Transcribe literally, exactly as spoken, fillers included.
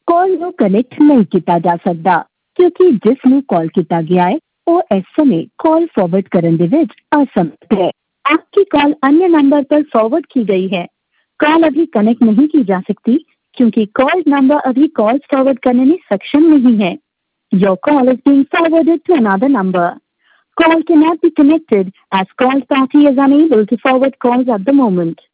ਕਾਲ ਨੂੰ ਕਨੈਕਟ ਨਹੀਂ ਕੀਤਾ ਜਾ ਸਕਦਾ ਕਿਉਂਕਿ ਜਿਸ ਨੂੰ ਕਾਲ ਕੀਤਾ ਗਿਆ ਹੈ वो इस समय कॉल फॉरवर्ड करने ਦੇ ਵਿੱਚ असमर्थ है। आपकी कॉल अन्य नंबर पर फॉरवर्ड की गई है। कॉल अभी कनेक्ट नहीं की जा सकती क्योंकि कॉल नंबर अभी कॉल फॉरवर्ड करने में सक्षम नहीं है। Your call is being forwarded to another number. Call cannot be connected as call party is unable to forward calls at the moment.